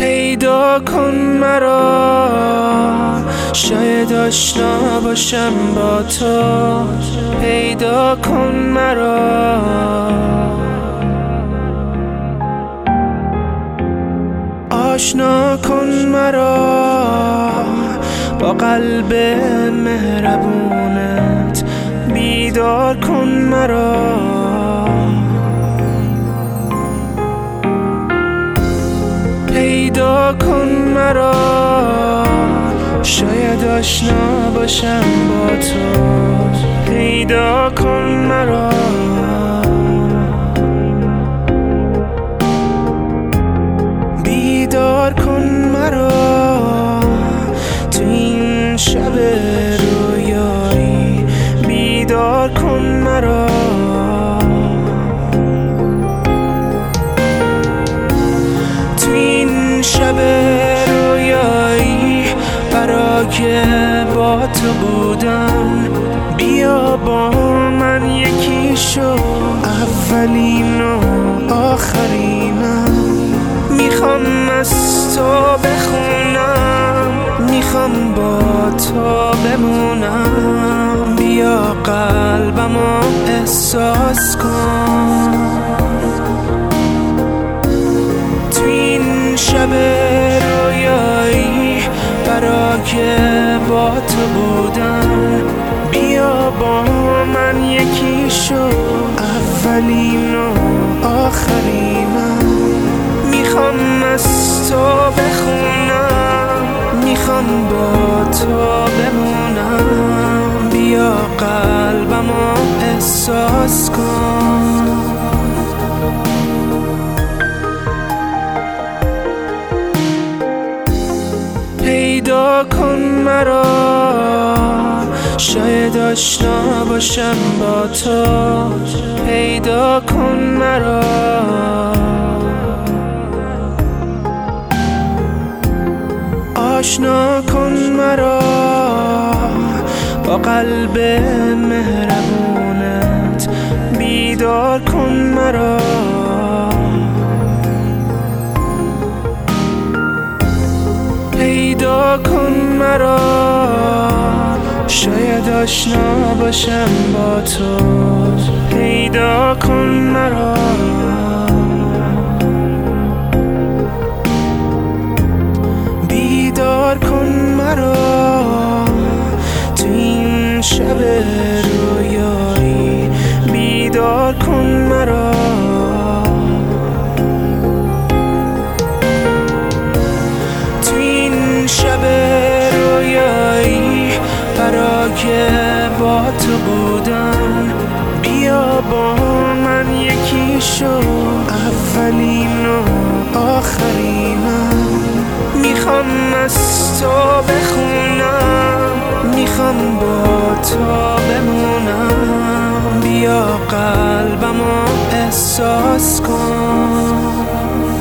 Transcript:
پیدا کن مرا، شاید آشنا باشم با تو. پیدا کن مرا، آشنا کن مرا با قلب مهربونت. بیدار کن مرا، پیدا کن مرا، شاید آشنا باشم با تو. پیدا کن مرا، بیدار کن مرا تو این شب رویایی. بیدار کن مرا، تو این شب رویایی برای با تو بودم. بیا با من یکی شو، اولین و آخرینم. میخوام از تو بخونم، میخوام با تو بمونم. بیا قلبمو احساس کن، تو این شب رویایی برای با تو بودم. بیا با من یکی شو، اولین و آخرینم. میخوام از تو بخونم، میخوام با تو بمونم. بیا قلبمو احساس کن. پیدا کن مرا، شاید آشنا باشم با تو. پیدا کن مرا، آشنا کن مرا با قلب مهربونت. بیدار کن مرا، پیدا کن مرا، شاید آشنا باشم با تو. پیدا کن مرا، بیدار کن مرا تو این شب رویایی. بیدار کن مرا، تو این شب رویایی برای با تو بودم. بیا با من یکی شو، اولین و آخرینم. میخوام از تو بخونم، میخوام با تو بمونم. بیا قلبمو احساس کن.